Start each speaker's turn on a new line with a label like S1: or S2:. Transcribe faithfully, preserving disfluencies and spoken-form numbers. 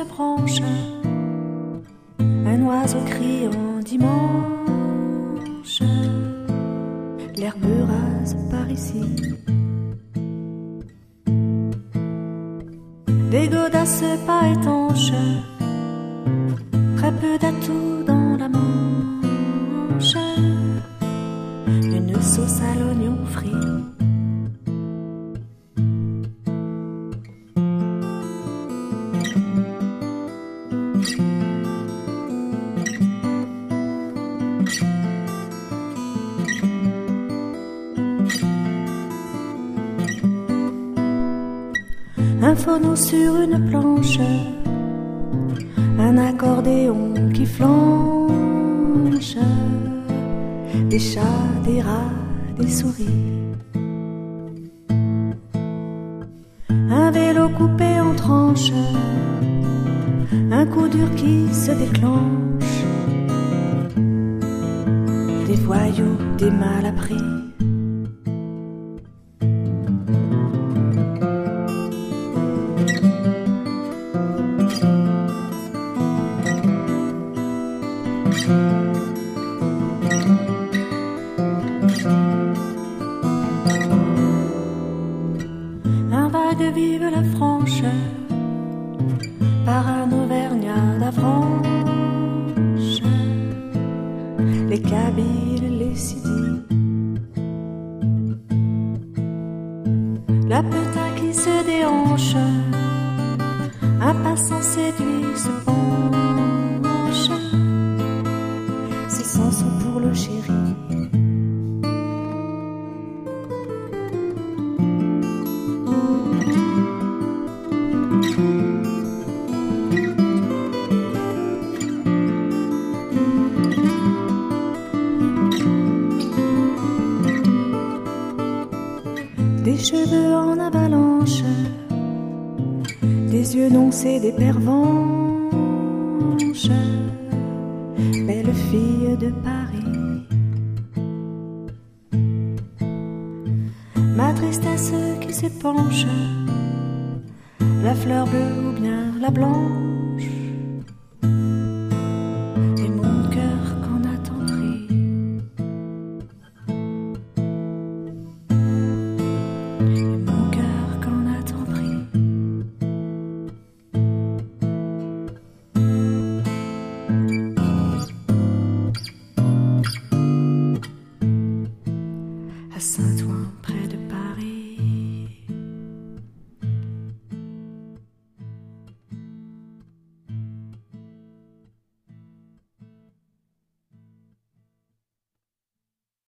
S1: une branche, un oiseau crie en dimanche. L'herbe rase par ici. Des godasses pas étanches, très peu d'atouts dans la manche. Une sauce à l'oignon frit. Un phono sur une planche, un accordéon qui flanche, des chats, des rats, des souris. Un vélo coupé en tranches, un coup dur qui se déclenche, des voyous, des mal appris. Un vague vive la franche, par un Auvergnat d'Avranches, les Kabyles, les Sidis. La peta qui se déhanche, un passant séduit se penche, ses sens sont pour le chéri. Des cheveux en avalanche, des yeux noncés, des pervenches, belle fille de Paris. Ma tristesse qui s'épanche, la fleur bleue ou bien la blanche, et mon cœur qu'en attendrit. Et mon cœur qu'en attendrit. À Saint